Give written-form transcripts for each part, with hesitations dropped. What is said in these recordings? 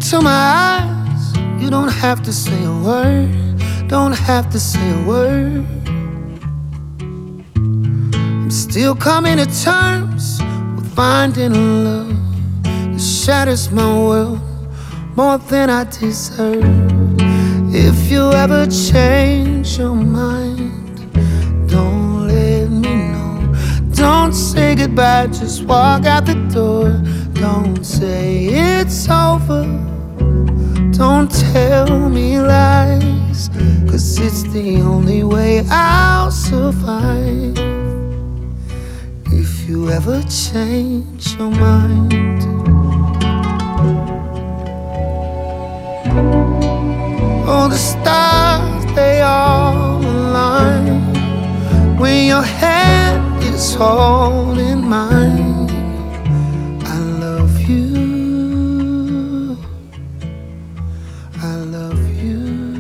into my eyes, you don't have to say a word, don't have to say a word. I'm still coming to terms with finding a love that shatters my world more than I deserve. If you ever change your mind, don't let me know. Don't say goodbye, just walk out the door. Don't say it's over, don't tell me lies, 'cause it's the only way I'll survive. If you ever change your mind, oh, the stars, they all align when your hand is holding mine. I love you, I love you.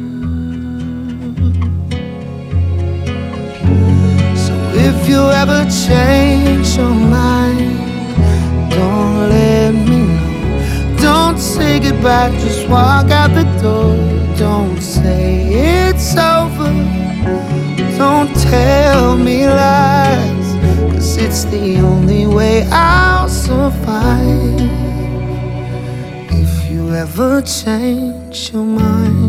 So if you ever change your mind, don't let me know. Don't say goodbye, just walk out the door. Don't say it's over, don't tell me lies, 'cause it's the only way I'll survive. If you ever change your mind.